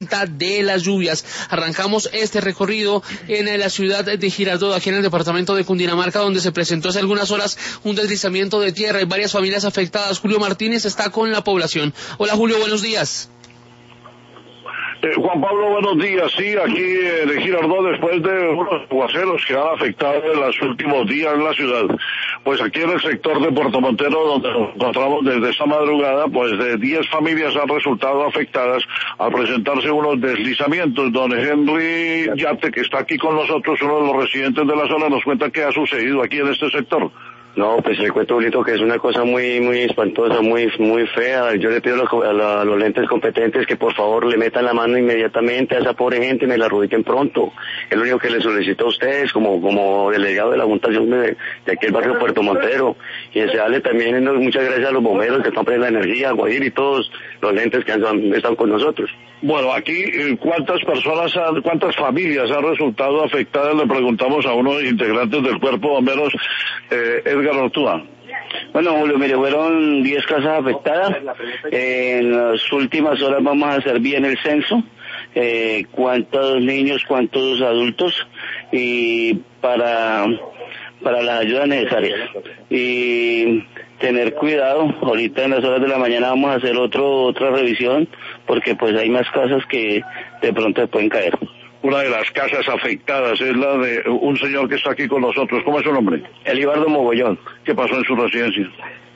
de las lluvias. Arrancamos este recorrido en la ciudad de Girardot, aquí en el departamento de Cundinamarca, donde se presentó hace algunas horas un deslizamiento de tierra y varias familias afectadas. Julio Martínez está con la población. Hola Julio, buenos días. Juan Pablo, buenos días. Sí, aquí de Girardot, después de unos aguaceros que han afectado en los últimos días en la ciudad, pues aquí en el sector de Puerto Montero, donde nos encontramos desde esta madrugada, pues de 10 familias han resultado afectadas al presentarse unos deslizamientos. Don Henry Yate, que está aquí con nosotros, uno de los residentes de la zona, nos cuenta qué ha sucedido aquí en este sector. No, pues le cuento, Julito, que es una cosa muy espantosa, muy fea. Yo le pido a los entes competentes que por favor le metan la mano inmediatamente a esa pobre gente y me la reubiquen pronto. Es lo único que les solicito a ustedes como delegado de la Juntación de aquí el barrio Puerto Montero. Y desearle también muchas gracias a los bomberos que están poniendo la energía, a Guadir y todos los entes que están con nosotros. Bueno, aquí, ¿cuántas familias han resultado afectadas? Le preguntamos a unos integrantes del Cuerpo de Bomberos, Edgar Ortúa. Bueno, Julio, mire, fueron 10 casas afectadas. En las últimas horas vamos a hacer bien el censo. Cuántos niños, cuántos adultos, y para las ayudas necesarias. Y tener cuidado, ahorita en las horas de la mañana vamos a hacer otra revisión, porque pues hay más casas que de pronto se pueden caer. Una de las casas afectadas es la de un señor que está aquí con nosotros. ¿Cómo es su nombre? Elibardo Mogollón. ¿Qué pasó en su residencia?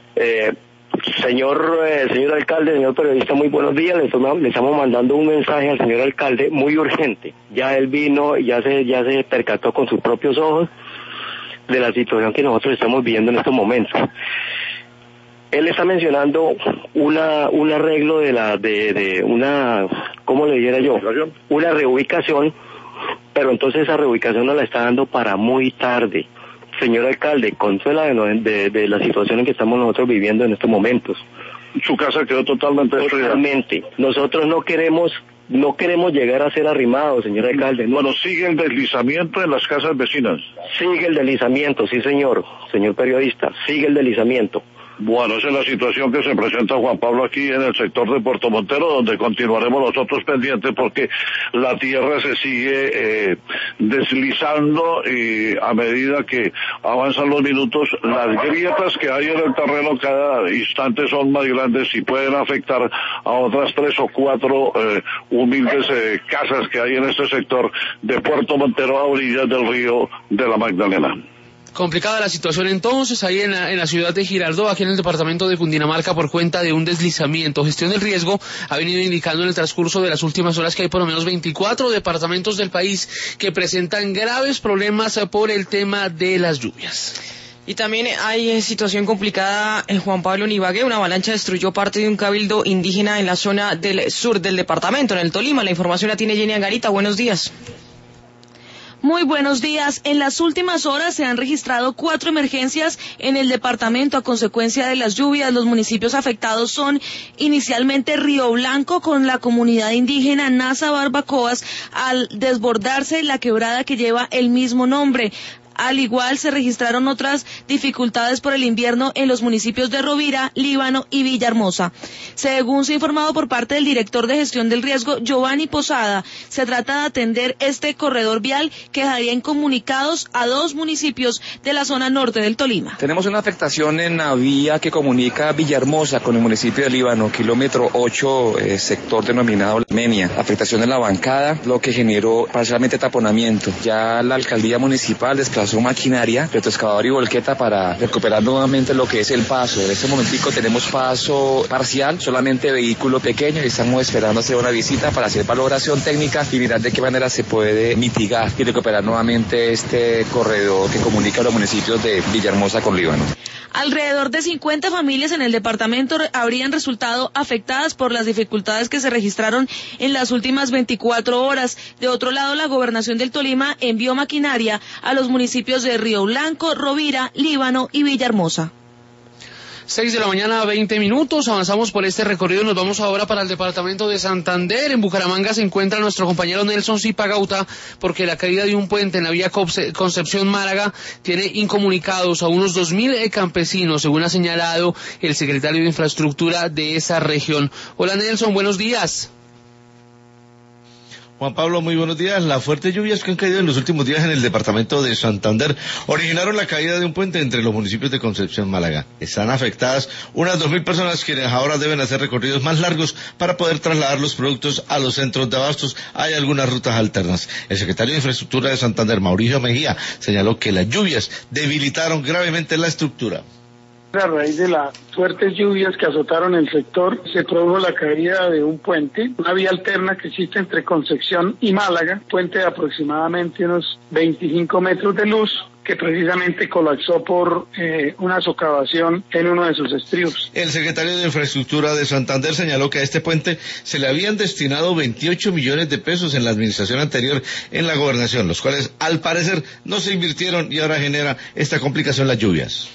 Señor alcalde, señor periodista, muy buenos días. Le estamos mandando un mensaje al señor alcalde muy urgente. Ya él vino, ya se percató con sus propios ojos de la situación que nosotros estamos viviendo en estos momentos. Él está mencionando un arreglo de una, ¿cómo le dijera yo? Una reubicación, pero entonces esa reubicación nos la está dando para muy tarde. Señor alcalde, consuela de la situación en que estamos nosotros viviendo en estos momentos. Su casa quedó totalmente destruida. Totalmente. Nosotros no queremos llegar a ser arrimados, señor alcalde. Bueno, sigue el deslizamiento en las casas vecinas. Sigue el deslizamiento, sí señor periodista, sigue el deslizamiento. Bueno, esa es la situación que se presenta, Juan Pablo, aquí en el sector de Puerto Montero, donde continuaremos nosotros pendientes porque la tierra se sigue deslizando y a medida que avanzan los minutos, las grietas que hay en el terreno cada instante son más grandes y pueden afectar a otras 3 o 4 humildes casas que hay en este sector de Puerto Montero a orillas del río de la Magdalena. Complicada la situación entonces ahí en la ciudad de Girardot, aquí en el departamento de Cundinamarca, por cuenta de un deslizamiento. Gestión del Riesgo ha venido indicando en el transcurso de las últimas horas que hay por lo menos 24 departamentos del país que presentan graves problemas por el tema de las lluvias. Y también hay situación complicada en Juan Pablo en Ibagué. Una avalancha destruyó parte de un cabildo indígena en la zona del sur del departamento, en el Tolima. La información la tiene Jenny Angarita. Buenos días. Muy buenos días. En las últimas horas se han registrado 4 emergencias en el departamento a consecuencia de las lluvias. Los municipios afectados son inicialmente Río Blanco con la comunidad indígena Nasa Barbacoas al desbordarse la quebrada que lleva el mismo nombre. Al igual se registraron otras dificultades por el invierno en los municipios de Rovira, Líbano y Villahermosa. Según se ha informado por parte del director de gestión del riesgo, Giovanni Posada, se trata de atender este corredor vial que dejaría incomunicados a 2 municipios de la zona norte del Tolima. Tenemos una afectación en la vía que comunica Villahermosa con el municipio de Líbano, kilómetro 8, sector denominado Menia. Afectación en la bancada, lo que generó parcialmente taponamiento. Ya la alcaldía municipal desplazó maquinaria, retroexcavador y volqueta para recuperar nuevamente lo que es el paso. En este momentico tenemos paso parcial, solamente vehículo pequeño, y estamos esperando hacer una visita para hacer valoración técnica y mirar de qué manera se puede mitigar y recuperar nuevamente este corredor que comunica a los municipios de Villahermosa con Líbano. Alrededor de 50 familias en el departamento habrían resultado afectadas por las dificultades que se registraron en las últimas 24 horas. De otro lado, la Gobernación del Tolima envió maquinaria a los municipios de Río Blanco, Rovira, Líbano y Villahermosa. 6 de la mañana, 20 minutos, avanzamos por este recorrido, nos vamos ahora para el departamento de Santander. En Bucaramanga se encuentra nuestro compañero Nelson Zipagauta, porque la caída de un puente en la vía Concepción-Málaga tiene incomunicados a unos 2.000 campesinos, según ha señalado el secretario de Infraestructura de esa región. Hola Nelson, buenos días. Juan Pablo, muy buenos días. Las fuertes lluvias que han caído en los últimos días en el departamento de Santander originaron la caída de un puente entre los municipios de Concepción y Málaga. Están afectadas unas 2.000 personas quienes ahora deben hacer recorridos más largos para poder trasladar los productos a los centros de abastos. Hay algunas rutas alternas. El secretario de Infraestructura de Santander, Mauricio Mejía, señaló que las lluvias debilitaron gravemente la estructura. A raíz de las fuertes lluvias que azotaron el sector, se produjo la caída de un puente, una vía alterna que existe entre Concepción y Málaga, puente de aproximadamente unos 25 metros de luz, que precisamente colapsó por una socavación en uno de sus estribos. El secretario de Infraestructura de Santander señaló que a este puente se le habían destinado 28 millones de pesos en la administración anterior en la gobernación, los cuales al parecer no se invirtieron y ahora genera esta complicación las lluvias.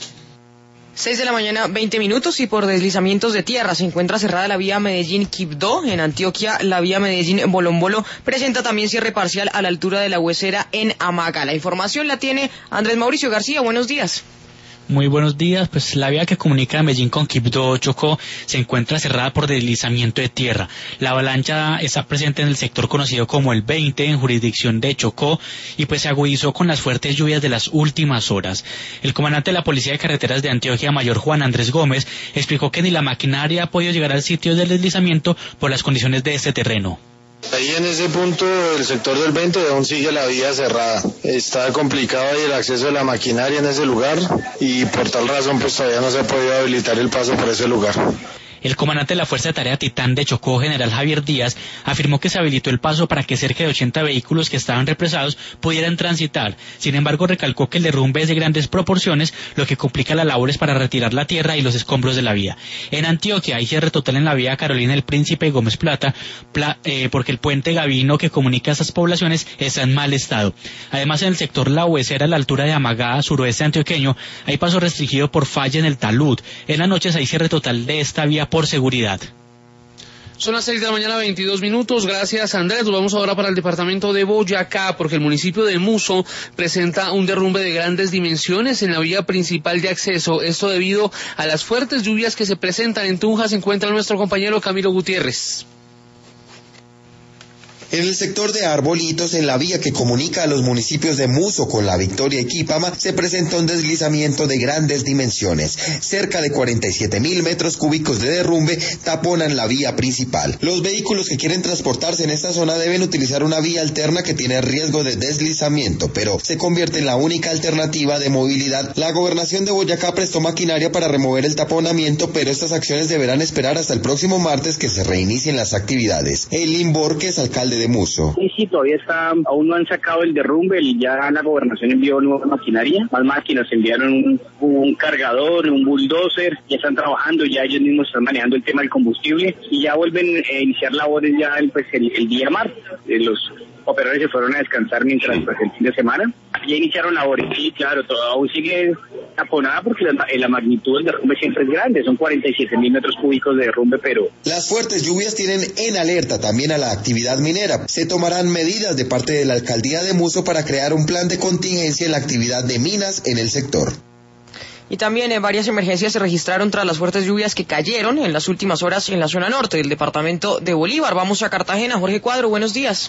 6 de la mañana, 20 minutos, y por deslizamientos de tierra se encuentra cerrada la vía Medellín-Quibdó. En Antioquia, la vía Medellín-Bolombolo presenta también cierre parcial a la altura de la Huesera en Amaga. La información la tiene Andrés Mauricio García. Buenos días. Muy buenos días. Pues la vía que comunica Medellín con Quibdó, Chocó, se encuentra cerrada por deslizamiento de tierra. La avalancha está presente en el sector conocido como el 20, en jurisdicción de Chocó, y pues se agudizó con las fuertes lluvias de las últimas horas. El comandante de la Policía de Carreteras de Antioquia, Mayor Juan Andrés Gómez, explicó que ni la maquinaria ha podido llegar al sitio del deslizamiento por las condiciones de este terreno. Ahí en ese punto, el sector del 20 aún sigue la vía cerrada. Está complicado ahí el acceso de la maquinaria en ese lugar y por tal razón pues todavía no se ha podido habilitar el paso por ese lugar. El comandante de la Fuerza de Tarea Titán de Chocó, general Javier Díaz, afirmó que se habilitó el paso para que cerca de 80 vehículos que estaban represados pudieran transitar. Sin embargo, recalcó que el derrumbe es de grandes proporciones, lo que complica las labores para retirar la tierra y los escombros de la vía. En Antioquia hay cierre total en la vía Carolina del Príncipe y Gómez Plata, porque el puente Gavino que comunica a estas poblaciones está en mal estado. Además, en el sector La Huesera, a la altura de Amagá, suroeste antioqueño, hay paso restringido por falla en el talud. En las noches hay cierre total de esta vía por seguridad. Son las 6 de la mañana, 22 minutos. Gracias, Andrés. Nos vamos ahora para el departamento de Boyacá, porque el municipio de Muso presenta un derrumbe de grandes dimensiones en la vía principal de acceso. Esto debido a las fuertes lluvias que se presentan en Tunja. Se encuentra nuestro compañero Camilo Gutiérrez. En el sector de Arbolitos, en la vía que comunica a los municipios de Muso con La Victoria y Quipama, se presenta un deslizamiento de grandes dimensiones. Cerca de 47.000 metros cúbicos de derrumbe taponan la vía principal. Los vehículos que quieren transportarse en esta zona deben utilizar una vía alterna que tiene riesgo de deslizamiento, pero se convierte en la única alternativa de movilidad. La gobernación de Boyacá prestó maquinaria para remover el taponamiento, pero estas acciones deberán esperar hasta el próximo martes que se reinicien las actividades. Elin Borges, alcalde de Muso. Sí, todavía aún no han sacado el derrumbe y ya la gobernación envió nueva maquinaria, más máquinas, enviaron un cargador, un bulldozer, ya están trabajando, ya ellos mismos están manejando el tema del combustible y ya vuelven a iniciar labores ya el día martes. Los operadores se fueron a descansar mientras el fin de semana. Ya iniciaron labores, y claro, todo aún sigue taponada porque la magnitud del derrumbe siempre es grande, son 47.000 metros cúbicos de derrumbe, pero... Las fuertes lluvias tienen en alerta también a la actividad minera. Se tomarán medidas de parte de la alcaldía de Muso para crear un plan de contingencia en la actividad de minas en el sector. Y también varias emergencias se registraron tras las fuertes lluvias que cayeron en las últimas horas en la zona norte del departamento de Bolívar. Vamos a Cartagena. Jorge Cuadro, buenos días.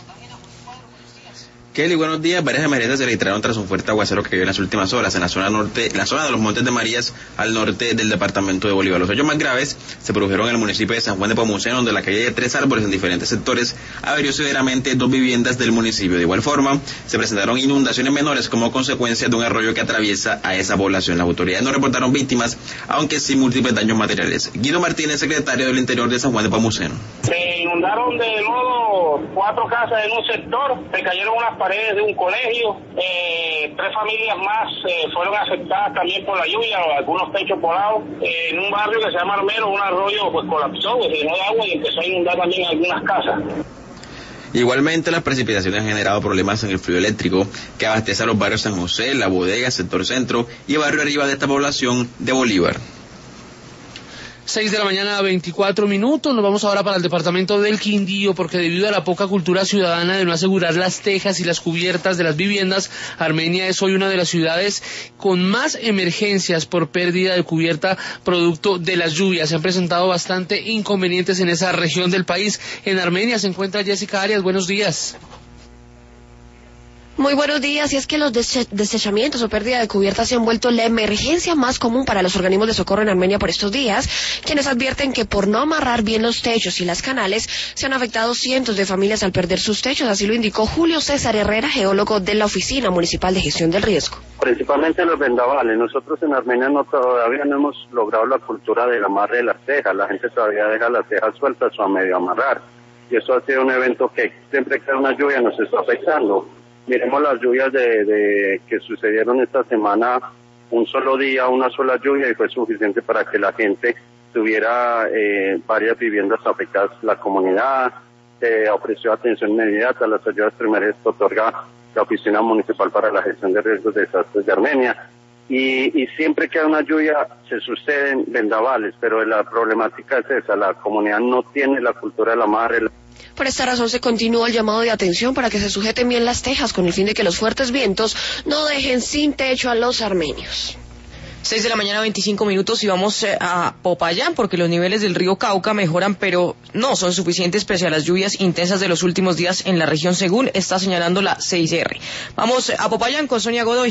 Kelly, buenos días. Varias emergencias se registraron tras un fuerte aguacero que cayó en las últimas horas en la zona norte, en la zona de los Montes de Marías, al norte del departamento de Bolívar. Los hechos más graves se produjeron en el municipio de San Juan de Pomuceno, donde la caída de 3 árboles en diferentes sectores averió severamente 2 viviendas del municipio. De igual forma, se presentaron inundaciones menores como consecuencia de un arroyo que atraviesa a esa población. Las autoridades no reportaron víctimas, aunque sí múltiples daños materiales. Guido Martínez, secretario del Interior de San Juan de Pomuceno. Se inundaron de nuevo 4 casas en un sector, se cayeron unas paredes de un colegio, 3 familias más fueron afectadas también por la lluvia, algunos techos volados, en un barrio que se llama Armero, un arroyo pues colapsó, se llenó de agua y empezó a inundar también algunas casas. Igualmente, las precipitaciones han generado problemas en el fluido eléctrico que abastece a los barrios San José, La Bodega, Sector Centro y Barrio Arriba de esta población de Bolívar. 6 de la mañana, 24 minutos. Nos vamos ahora para el departamento del Quindío, porque debido a la poca cultura ciudadana de no asegurar las tejas y las cubiertas de las viviendas, Armenia es hoy una de las ciudades con más emergencias por pérdida de cubierta producto de las lluvias. Se han presentado bastante inconvenientes en esa región del país. En Armenia se encuentra Jessica Arias. Buenos días. Muy buenos días. Y es que los desechamientos o pérdida de cubiertas se han vuelto la emergencia más común para los organismos de socorro en Armenia por estos días, quienes advierten que por no amarrar bien los techos y las canales se han afectado cientos de familias al perder sus techos. Así lo indicó Julio César Herrera, geólogo de la Oficina Municipal de Gestión del Riesgo. Principalmente los vendavales. Nosotros en Armenia todavía no hemos logrado la cultura del amarre de las tejas. La gente todavía deja las tejas sueltas o a medio amarrar. Y eso ha sido un evento que siempre que hay una lluvia nos está afectando. Miremos las lluvias que sucedieron esta semana, un solo día, una sola lluvia, y fue suficiente para que la gente tuviera varias viviendas afectadas. La comunidad ofreció atención inmediata, las ayudas primeras que otorga la Oficina Municipal para la Gestión de Riesgos de Desastres de Armenia. Y siempre que hay una lluvia se suceden vendavales, pero la problemática es esa, la comunidad no tiene la cultura del amarre. Por esta razón se continúa el llamado de atención para que se sujeten bien las tejas con el fin de que los fuertes vientos no dejen sin techo a los armenios. 6 de la mañana, 25 minutos, y vamos a Popayán, porque los niveles del río Cauca mejoran, pero no son suficientes pese a las lluvias intensas de los últimos días en la región, según está señalando la 6R. Vamos a Popayán con Sonia Godoy.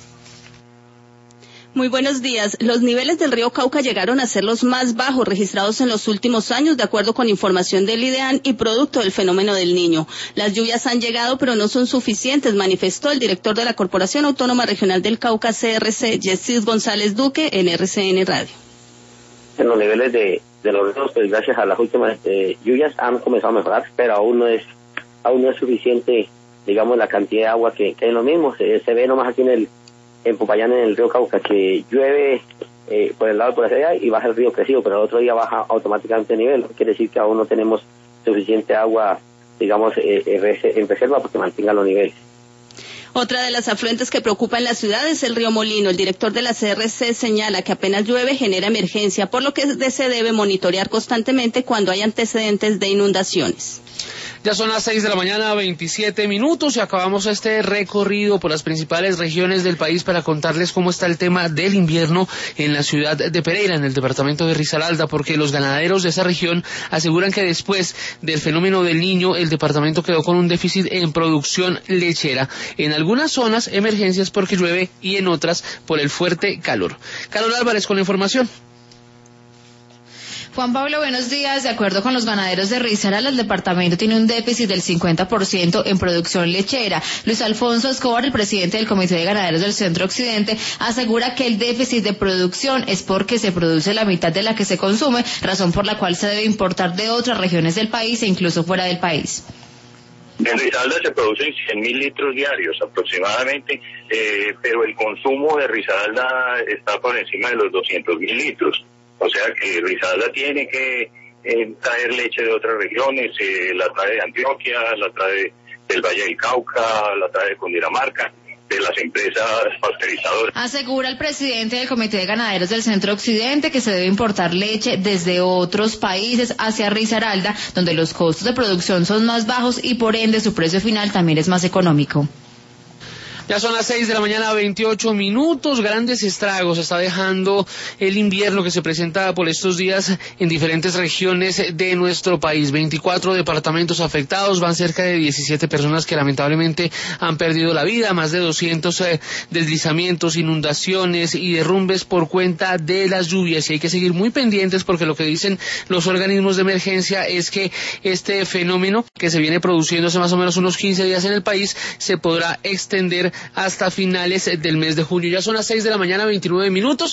Muy buenos días. Los niveles del río Cauca llegaron a ser los más bajos registrados en los últimos años, de acuerdo con información del IDEAN y producto del fenómeno del Niño. Las lluvias han llegado, pero no son suficientes, manifestó el director de la Corporación Autónoma Regional del Cauca, CRC, Yesid González Duque, en RCN Radio. En los niveles de los ríos, pues gracias a las últimas lluvias han comenzado a mejorar, pero aún no es suficiente, digamos, la cantidad de agua que es lo mismo. Se ve nomás aquí en Popayán, en el río Cauca, que llueve por el lado por allá y baja el río crecido, pero el otro día baja automáticamente el nivel. Quiere decir que aún no tenemos suficiente agua, digamos, en reserva para que mantenga los niveles. Otra de las afluentes que preocupa en la ciudad es el río Molino. El director de la CRC señala que apenas llueve genera emergencia, por lo que se debe monitorear constantemente cuando hay antecedentes de inundaciones. Ya son las 6 de la mañana, 27 minutos, y acabamos este recorrido por las principales regiones del país para contarles cómo está el tema del invierno en la ciudad de Pereira, en el departamento de Risaralda, porque los ganaderos de esa región aseguran que después del fenómeno del Niño, el departamento quedó con un déficit en producción lechera. En algunas zonas, emergencias porque llueve, y en otras, por el fuerte calor. Carol Álvarez con la información. Juan Pablo, buenos días. De acuerdo con los ganaderos de Risaralda, el departamento tiene un déficit del 50% en producción lechera. Luis Alfonso Escobar, el presidente del Comité de Ganaderos del Centro Occidente, asegura que el déficit de producción es porque se produce la mitad de la que se consume, razón por la cual se debe importar de otras regiones del país e incluso fuera del país. En Risaralda se producen 100.000 litros diarios aproximadamente, pero el consumo de Risaralda está por encima de los 200.000 litros. O sea que Risaralda tiene que traer leche de otras regiones, la trae de Antioquia, la trae del Valle del Cauca, la trae de Cundinamarca, de las empresas pasteurizadoras. Asegura el presidente del Comité de Ganaderos del Centro Occidente que se debe importar leche desde otros países hacia Risaralda, donde los costos de producción son más bajos y por ende su precio final también es más económico. Ya son las 6 de la mañana, 28 minutos. Grandes estragos está dejando el invierno que se presenta por estos días en diferentes regiones de nuestro país. 24 departamentos afectados, van cerca de 17 personas que lamentablemente han perdido la vida, más de 200 deslizamientos, inundaciones y derrumbes por cuenta de las lluvias. Y hay que seguir muy pendientes porque lo que dicen los organismos de emergencia es que este fenómeno que se viene produciendo hace más o menos unos 15 días en el país se podrá extender hasta finales del mes de junio. Ya son las 6 de la mañana, 29 minutos.